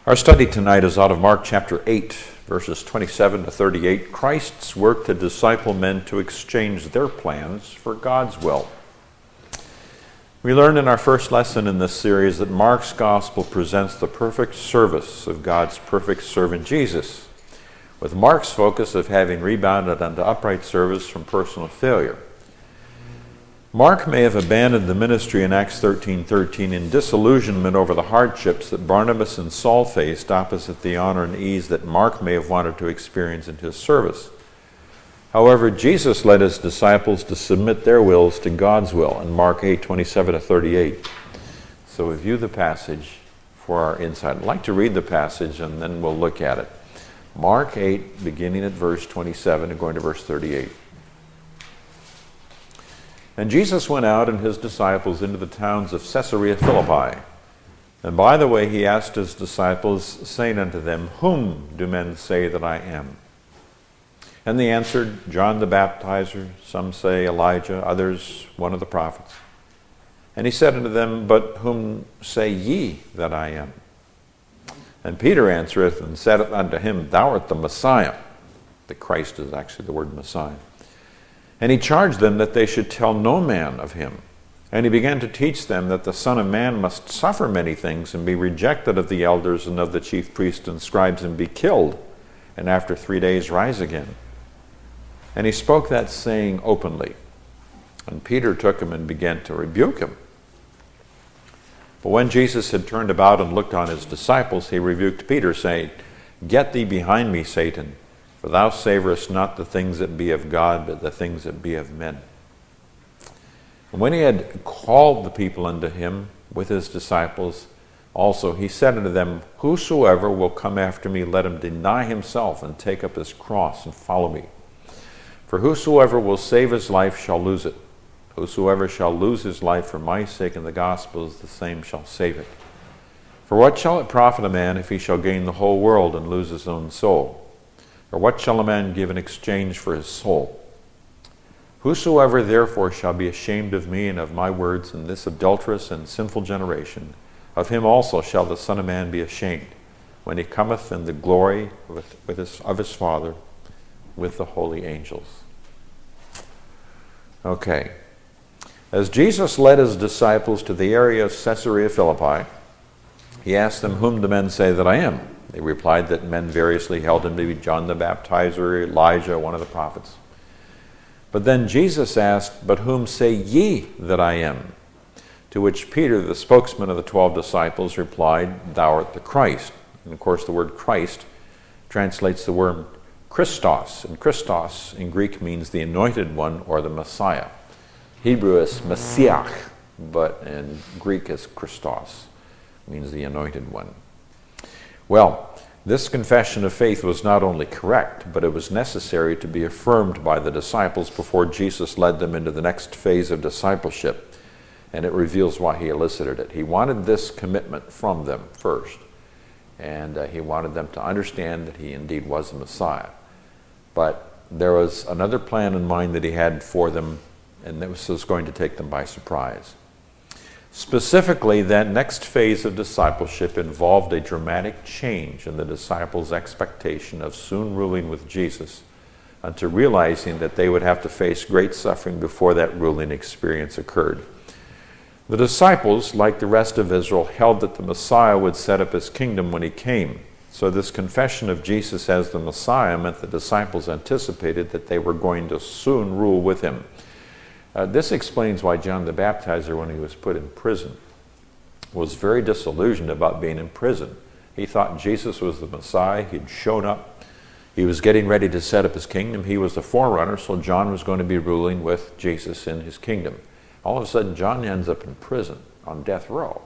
Our study tonight is out of Mark chapter 8, verses 27 to 38. Christ's work to disciple men to exchange their plans for God's will. We learned in our first lesson in this series that Mark's gospel presents the perfect service of God's perfect servant Jesus, with Mark's focus of having rebounded unto upright service from personal failure. Mark may have abandoned the ministry in Acts 13:13 in disillusionment over the hardships that Barnabas and Saul faced opposite the honor and ease that Mark may have wanted to experience in his service. However, Jesus led his disciples to submit their wills to God's will in Mark 8:27 to 38. So review the passage for our insight. I'd like to read the passage and then we'll look at it. Mark 8, beginning at verse 27 and going to verse 38. And Jesus went out and his disciples into the towns of Caesarea Philippi. And by the way he asked his disciples, saying unto them, Whom do men say that I am? And they answered, John the Baptizer, some say Elijah, others one of the prophets. And he said unto them, But whom say ye that I am? And Peter answereth and said unto him, Thou art the Messiah. The Christ is actually the word Messiah. And he charged them that they should tell no man of him. And he began to teach them that the Son of Man must suffer many things and be rejected of the elders and of the chief priests and scribes and be killed, and after 3 days rise again. And he spoke that saying openly. And Peter took him and began to rebuke him. But when Jesus had turned about and looked on his disciples, he rebuked Peter, saying, Get thee behind me, Satan. For thou savorest not the things that be of God, but the things that be of men. And when he had called the people unto him with his disciples, also he said unto them, Whosoever will come after me, let him deny himself and take up his cross and follow me. For whosoever will save his life shall lose it. Whosoever shall lose his life for my sake and the gospel's, the same shall save it. For what shall it profit a man if he shall gain the whole world and lose his own soul? Or what shall a man give in exchange for his soul? Whosoever therefore shall be ashamed of me and of my words in this adulterous and sinful generation, of him also shall the Son of Man be ashamed, when he cometh in the glory of his Father with the holy angels. Okay. As Jesus led his disciples to the area of Caesarea Philippi, he asked them, Whom do men say that I am? They replied that men variously held him to be John the Baptizer, Elijah, one of the prophets. But then Jesus asked, But whom say ye that I am? To which Peter, the spokesman of the 12 disciples, replied, Thou art the Christ. And of course the word Christ translates the word Christos. And Christos in Greek means the anointed one or the Messiah. Hebrew is Messiah, but in Greek is Christos, means the anointed one. Well, this confession of faith was not only correct, but it was necessary to be affirmed by the disciples before Jesus led them into the next phase of discipleship, and it reveals why he elicited it. He wanted this commitment from them first, and he wanted them to understand that he indeed was the Messiah. But there was another plan in mind that he had for them, and this was going to take them by surprise. Specifically, that next phase of discipleship involved a dramatic change in the disciples' expectation of soon ruling with Jesus, unto realizing that they would have to face great suffering before that ruling experience occurred. The disciples, like the rest of Israel, held that the Messiah would set up his kingdom when he came. So this confession of Jesus as the Messiah meant the disciples anticipated that they were going to soon rule with him. This explains why John the Baptizer, when he was put in prison, was very disillusioned about being in prison. He thought Jesus was the Messiah. He'd shown up. He was getting ready to set up his kingdom. He was the forerunner, so John was going to be ruling with Jesus in his kingdom. All of a sudden, John ends up in prison on death row.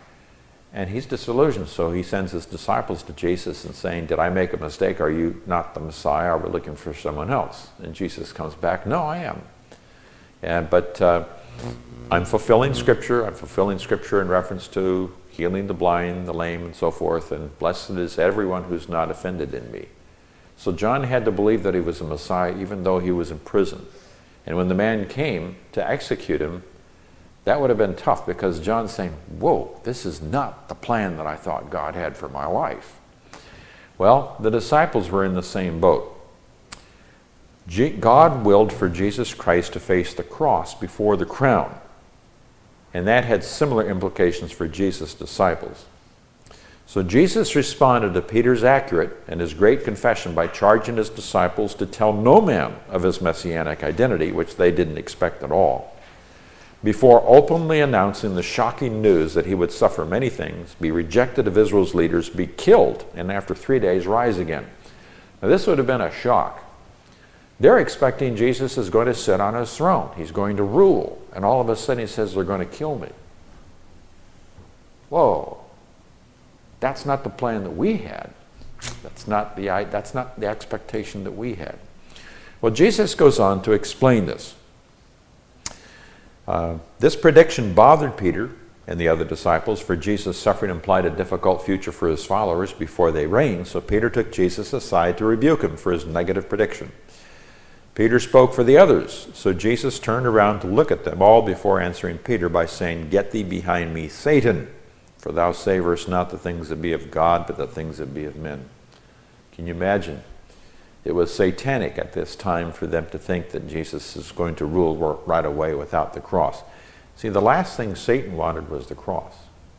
And he's disillusioned, so he sends his disciples to Jesus and saying, Did I make a mistake? Are you not the Messiah? Are we looking for someone else? And Jesus comes back, No, I am. But I'm fulfilling Scripture. I'm fulfilling Scripture in reference to healing the blind, the lame, and so forth. And blessed is everyone who's not offended in me. So John had to believe that he was a Messiah even though he was in prison. And when the man came to execute him, That would have been tough, because John's saying, whoa, this is not the plan that I thought God had for my life. Well, the disciples were in the same boat. God willed for Jesus Christ to face the cross before the crown, and that had similar implications for Jesus' disciples. So Jesus responded to Peter's accurate and his great confession by charging his disciples to tell no man of his messianic identity, which they didn't expect at all, before openly announcing the shocking news that he would suffer many things, be rejected of Israel's leaders, be killed, and after 3 days rise again. Now this would have been a shock. They're expecting Jesus is going to sit on his throne. He's going to rule. And all of a sudden he says, they're going to kill me. Whoa. That's not the plan that we had. That's not the expectation that we had. Well, Jesus goes on to explain this. This prediction bothered Peter and the other disciples, for Jesus' suffering implied a difficult future for his followers before they reigned, so Peter took Jesus aside to rebuke him for his negative prediction. Peter spoke for the others, so Jesus turned around to look at them all before answering Peter by saying, "Get thee behind me, Satan, for thou savorest not the things that be of God, but the things that be of men." Can you imagine? It was satanic at this time for them to think that Jesus is going to rule right away without the cross. See, the last thing Satan wanted was the cross.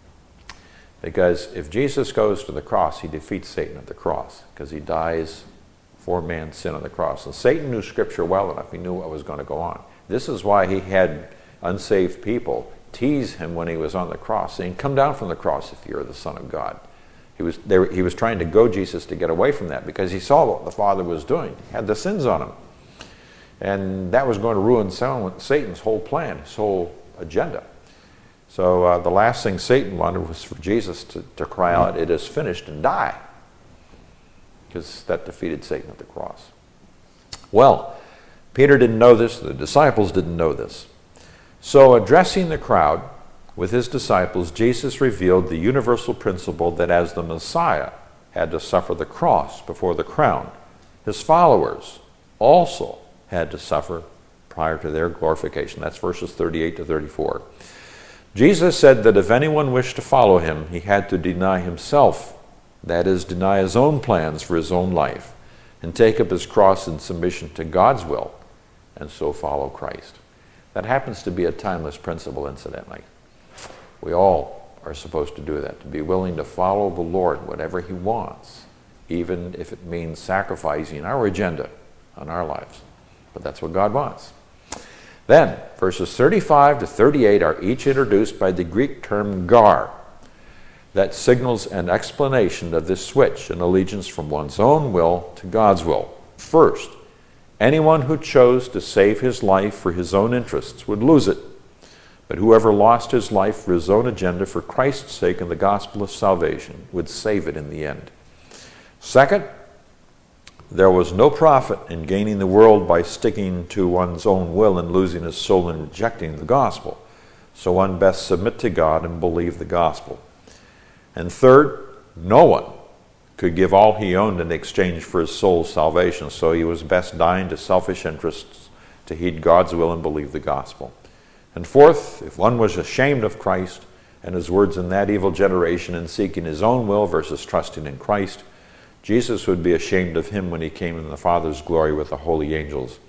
Because if Jesus goes to the cross, he defeats Satan at the cross, because he dies for man's sin on the cross. And Satan knew Scripture well enough. He knew what was going to go on. This is why he had unsaved people tease him when he was on the cross, saying, "Come down from the cross if you're the Son of God." He was trying to goad Jesus to get away from that, because he saw what the Father was doing. He had the sins on him. And that was going to ruin Satan's whole plan, his whole agenda. So the last thing Satan wanted was for Jesus to cry out, "It is finished," and die, because that defeated Satan at the cross. Well, Peter didn't know this, the disciples didn't know this. So addressing the crowd with his disciples, Jesus revealed the universal principle that as the Messiah had to suffer the cross before the crown, his followers also had to suffer prior to their glorification. That's verses 38 to 34. Jesus said that if anyone wished to follow him, he had to deny himself, that is, deny his own plans for his own life, and take up his cross in submission to God's will, and so follow Christ. That happens to be a timeless principle, incidentally. We all are supposed to do that, to be willing to follow the Lord, whatever he wants, even if it means sacrificing our agenda on our lives. But that's what God wants. Then, verses 35 to 38 are each introduced by the Greek term gar, that signals an explanation of this switch in allegiance from one's own will to God's will. First, anyone who chose to save his life for his own interests would lose it. But whoever lost his life for his own agenda for Christ's sake and the gospel of salvation would save it in the end. Second, there was no profit in gaining the world by sticking to one's own will and losing his soul in rejecting the gospel. So one best submit to God and believe the gospel. And third, no one could give all he owned in exchange for his soul's salvation, so he was best dying to selfish interests to heed God's will and believe the gospel. And fourth, if one was ashamed of Christ and his words in that evil generation and seeking his own will versus trusting in Christ, Jesus would be ashamed of him when he came in the Father's glory with the holy angels.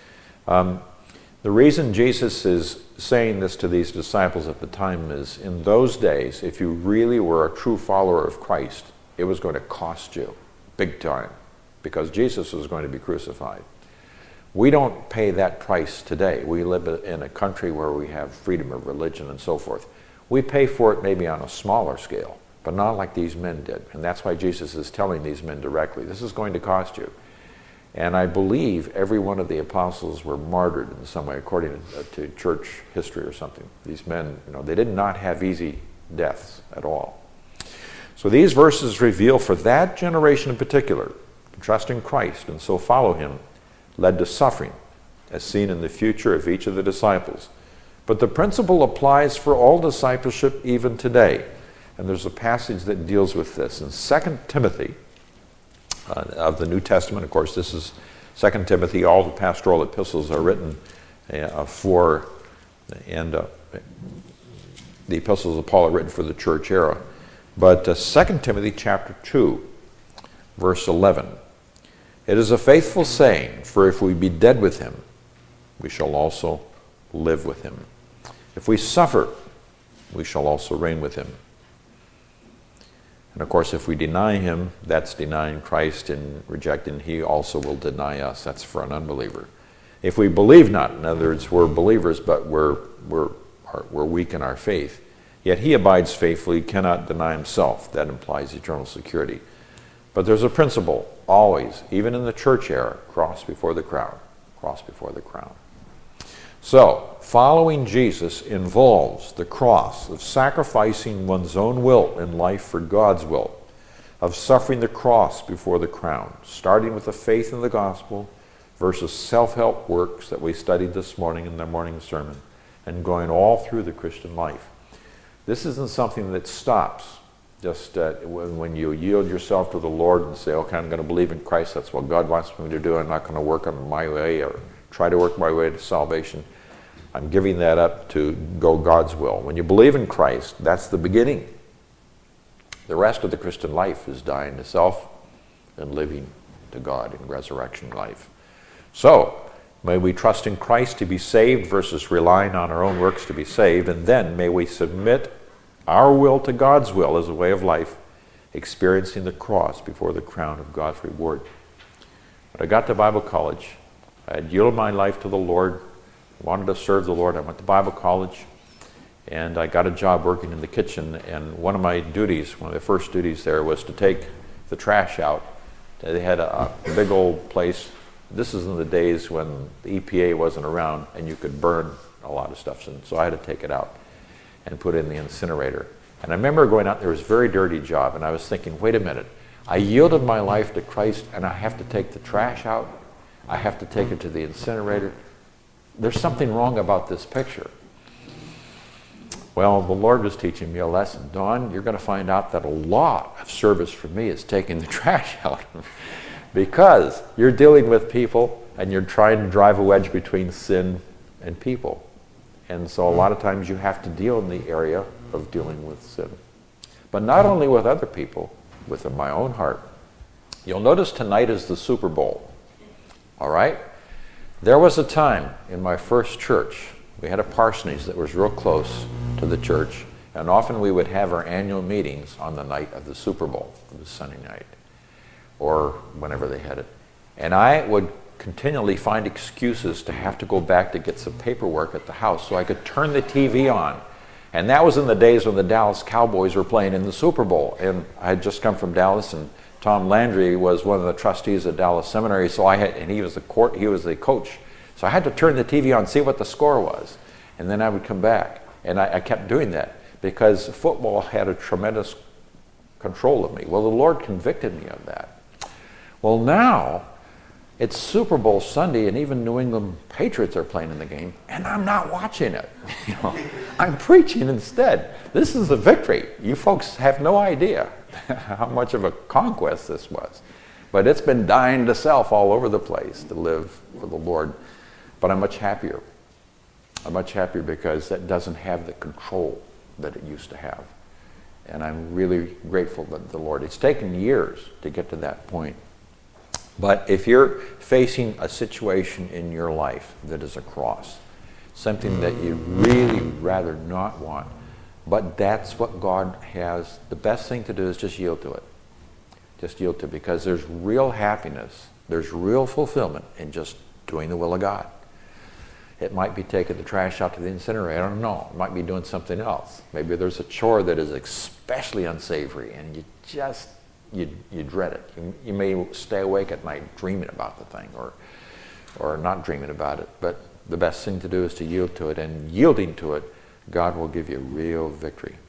The reason Jesus is saying this to these disciples at the time is, in those days, if you really were a true follower of Christ, it was going to cost you big time, because Jesus was going to be crucified. We don't pay that price today. We live in a country where we have freedom of religion and so forth. We pay for it maybe on a smaller scale, but not like these men did. And that's why Jesus is telling these men directly, this is going to cost you. And I believe every one of the apostles were martyred in some way, according to church history or something. These men, they did not have easy deaths at all. So these verses reveal for that generation in particular, trust in Christ and so follow him, led to suffering, as seen in the future of each of the disciples. But the principle applies for all discipleship even today. And there's a passage that deals with this. In 2 Timothy, of the New Testament, of course, this is 2 Timothy. All the pastoral epistles are written for, and the epistles of Paul are written for the church era. But 2 Timothy chapter 2, verse 11. It is a faithful saying, for if we be dead with him, we shall also live with him. If we suffer, we shall also reign with him. And of course, if we deny him, that's denying Christ and rejecting, he also will deny us. That's for an unbeliever. If we believe not, in other words, we're believers, but we're weak in our faith, yet he abides faithfully, cannot deny himself. That implies eternal security. But there's a principle, always, even in the church era, cross before the crown. Cross before the crown. So, following Jesus involves the cross of sacrificing one's own will in life for God's will, of suffering the cross before the crown, starting with the faith in the gospel versus self-help works that we studied this morning in the morning sermon, and going all through the Christian life. This isn't something that stops just when you yield yourself to the Lord and say, okay, I'm going to believe in Christ, that's what God wants me to do, I'm not going to work on my way or try to work my way to salvation. I'm giving that up to go God's will. When you believe in Christ, that's the beginning. The rest of the Christian life is dying to self and living to God in resurrection life. So, may we trust in Christ to be saved versus relying on our own works to be saved, and then may we submit our will to God's will as a way of life, experiencing the cross before the crown of God's reward. When I got to Bible college, I had yielded my life to the Lord, wanted to serve the Lord. I went to Bible college, and I got a job working in the kitchen, and one of my duties, one of the first duties there, was to take the trash out. They had a big old place. This is in the days when the EPA wasn't around and you could burn a lot of stuff, and so I had to take it out and put it in the incinerator. And I remember going out there, it was a very dirty job, and I was thinking, wait a minute, I yielded my life to Christ and I have to take the trash out, I have to take it to the incinerator. There's something wrong about this picture. Well, the Lord was teaching me a lesson. Don, you're going to find out that a lot of service for me is taking the trash out. Because you're dealing with people and you're trying to drive a wedge between sin and people. And so a lot of times you have to deal in the area of dealing with sin. But not only with other people, within my own heart. You'll notice tonight is the Super Bowl. All right? There was a time in my first church, we had a parsonage that was real close to the church, and often we would have our annual meetings on the night of the Super Bowl. It was Sunday night, or whenever they had it. And I would continually find excuses to have to go back to get some paperwork at the house so I could turn the TV on. And that was in the days when the Dallas Cowboys were playing in the Super Bowl. And I had just come from Dallas, and Tom Landry was one of the trustees at Dallas Seminary, so he was the coach. So I had to turn the TV on, see what the score was, and then I would come back. And I kept doing that because football had a tremendous control of me. Well, the Lord convicted me of that. Well, now it's Super Bowl Sunday, and even New England Patriots are playing in the game, and I'm not watching it. I'm preaching instead. This is a victory. You folks have no idea how much of a conquest this was. But it's been dying to self all over the place to live for the Lord. But I'm much happier. I'm much happier because that doesn't have the control that it used to have. And I'm really grateful that the Lord, it's taken years to get to that point. But if you're facing a situation in your life that is a cross, something that you really rather not want, but that's what God has, the best thing to do is just yield to it. Just yield to it, because there's real happiness, there's real fulfillment in just doing the will of God. It might be taking the trash out to the incinerator, I don't know. It might be doing something else. Maybe there's a chore that is especially unsavory and you dread it. You may stay awake at night dreaming about the thing or not dreaming about it. But the best thing to do is to yield to it, and yielding to it, God will give you real victory.